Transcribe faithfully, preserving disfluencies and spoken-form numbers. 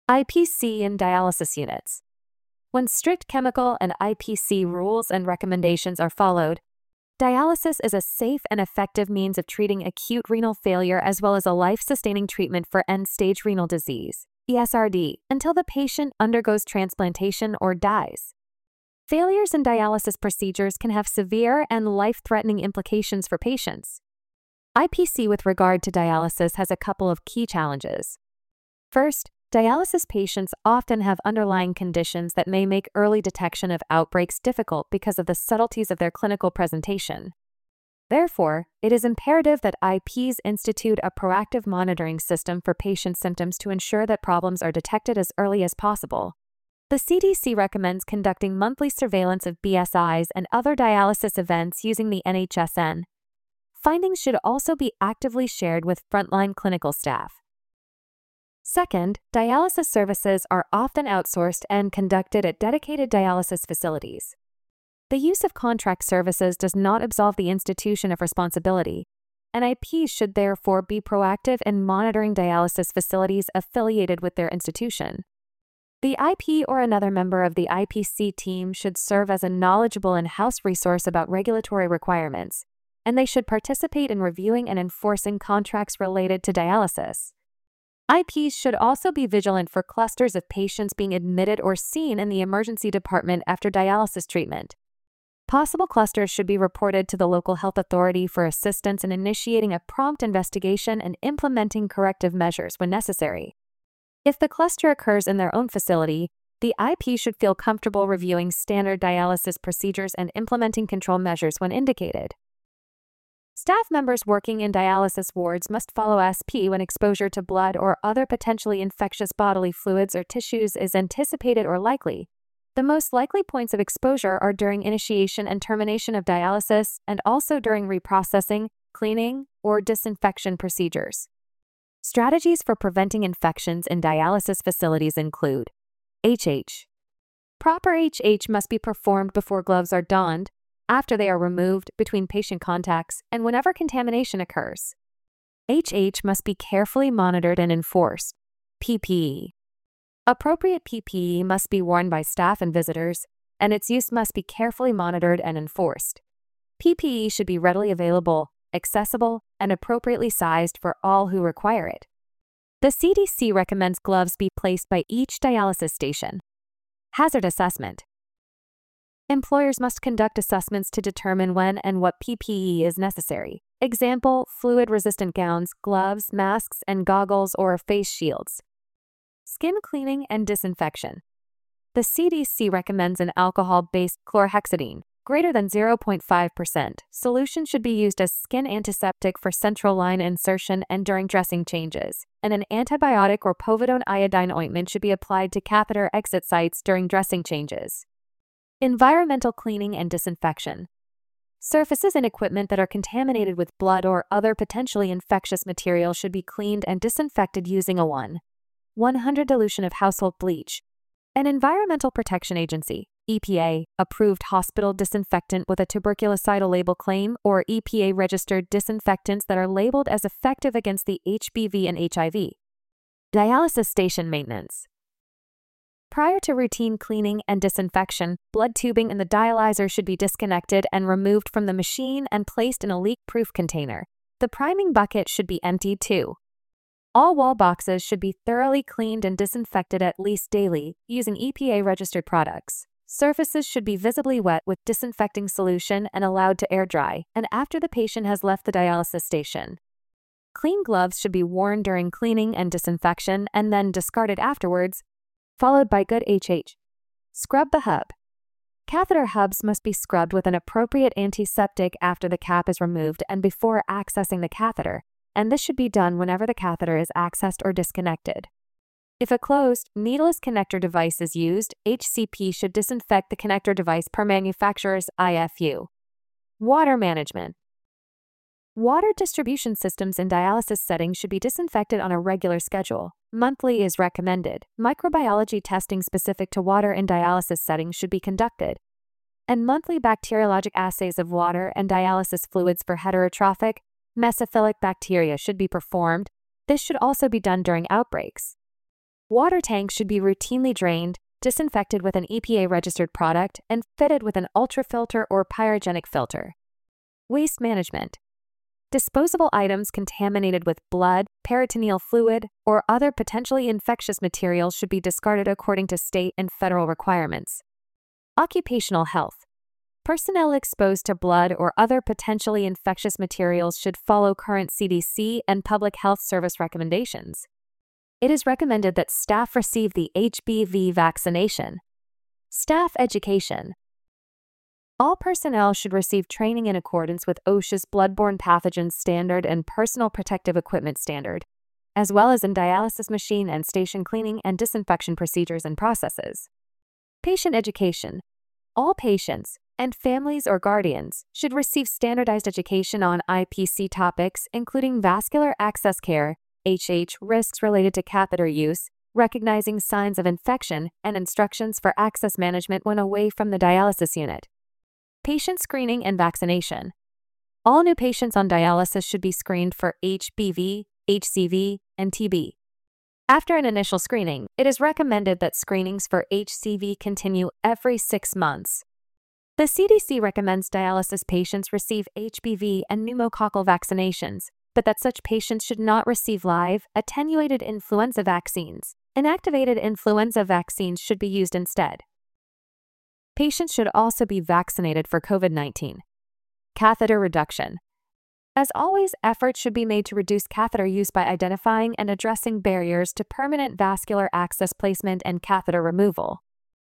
I P C in dialysis units. When strict chemical and I P C rules and recommendations are followed, dialysis is a safe and effective means of treating acute renal failure as well as a life-sustaining treatment for end-stage renal disease, E S R D, until the patient undergoes transplantation or dies. Failures in dialysis procedures can have severe and life-threatening implications for patients. I P C with regard to dialysis has a couple of key challenges. First, dialysis patients often have underlying conditions that may make early detection of outbreaks difficult because of the subtleties of their clinical presentation. Therefore, it is imperative that I Ps institute a proactive monitoring system for patient symptoms to ensure that problems are detected as early as possible. The C D C recommends conducting monthly surveillance of B S Is and other dialysis events using the N H S N. Findings should also be actively shared with frontline clinical staff. Second, dialysis services are often outsourced and conducted at dedicated dialysis facilities. The use of contract services does not absolve the institution of responsibility, and I Ps should therefore be proactive in monitoring dialysis facilities affiliated with their institution. The I P or another member of the I P C team should serve as a knowledgeable in-house resource about regulatory requirements, and they should participate in reviewing and enforcing contracts related to dialysis. I Ps should also be vigilant for clusters of patients being admitted or seen in the emergency department after dialysis treatment. Possible clusters should be reported to the local health authority for assistance in initiating a prompt investigation and implementing corrective measures when necessary. If the cluster occurs in their own facility, the I P should feel comfortable reviewing standard dialysis procedures and implementing control measures when indicated. Staff members working in dialysis wards must follow S P when exposure to blood or other potentially infectious bodily fluids or tissues is anticipated or likely. The most likely points of exposure are during initiation and termination of dialysis and also during reprocessing, cleaning, or disinfection procedures. Strategies for preventing infections in dialysis facilities include H H. Proper H H must be performed before gloves are donned, after they are removed, between patient contacts, and whenever contamination occurs. H H must be carefully monitored and enforced. P P E. Appropriate P P E must be worn by staff and visitors, and its use must be carefully monitored and enforced. P P E should be readily available, accessible, and appropriately sized for all who require it. The C D C recommends gloves be placed by each dialysis station. Hazard assessment. Employers must conduct assessments to determine when and what P P E is necessary. Example, fluid-resistant gowns, gloves, masks, and goggles or face shields. Skin cleaning and disinfection. The C D C recommends an alcohol-based chlorhexidine, greater than zero point five percent. Solution should be used as skin antiseptic for central line insertion and during dressing changes, and an antibiotic or povidone iodine ointment should be applied to catheter exit sites during dressing changes. Environmental cleaning and disinfection. Surfaces and equipment that are contaminated with blood or other potentially infectious material should be cleaned and disinfected using a one hundred dilution of household bleach. An Environmental Protection Agency, E P A, approved hospital disinfectant with a tuberculocidal label claim or E P A-registered disinfectants that are labeled as effective against the H B V and H I V. Dialysis station maintenance. Prior to routine cleaning and disinfection, blood tubing in the dialyzer should be disconnected and removed from the machine and placed in a leak-proof container. The priming bucket should be emptied too. All wall boxes should be thoroughly cleaned and disinfected at least daily, using E P A-registered products. Surfaces should be visibly wet with disinfecting solution and allowed to air dry, and after the patient has left the dialysis station. Clean gloves should be worn during cleaning and disinfection and then discarded afterwards, followed by good H H. Scrub the hub. Catheter hubs must be scrubbed with an appropriate antiseptic after the cap is removed and before accessing the catheter, and this should be done whenever the catheter is accessed or disconnected. If a closed, needleless connector device is used, H C P should disinfect the connector device per manufacturer's I F U. Water management. Water distribution systems in dialysis settings should be disinfected on a regular schedule. Monthly is recommended. Microbiology testing specific to water in dialysis settings should be conducted, and monthly bacteriologic assays of water and dialysis fluids for heterotrophic, mesophilic bacteria should be performed. This should also be done during outbreaks. Water tanks should be routinely drained, disinfected with an E P A-registered product, and fitted with an ultrafilter or pyrogenic filter. Waste management. Disposable items contaminated with blood, peritoneal fluid, or other potentially infectious materials should be discarded according to state and federal requirements. Occupational health. Personnel exposed to blood or other potentially infectious materials should follow current C D C and Public Health Service recommendations. It is recommended that staff receive the H B V vaccination. Staff education. All personnel should receive training in accordance with OSHA's Bloodborne Pathogens Standard and Personal Protective Equipment Standard, as well as in dialysis machine and station cleaning and disinfection procedures and processes. Patient education. All patients and families or guardians should receive standardized education on I P C topics, including vascular access care, H H risks related to catheter use, recognizing signs of infection, and instructions for access management when away from the dialysis unit. Patient screening and vaccination. All new patients on dialysis should be screened for H B V, H C V, and T B. After an initial screening, it is recommended that screenings for H C V continue every six months. The C D C recommends dialysis patients receive H B V and pneumococcal vaccinations, but that such patients should not receive live, attenuated influenza vaccines. Inactivated influenza vaccines should be used instead. Patients should also be vaccinated for COVID nineteen. Catheter reduction. As always, efforts should be made to reduce catheter use by identifying and addressing barriers to permanent vascular access placement and catheter removal.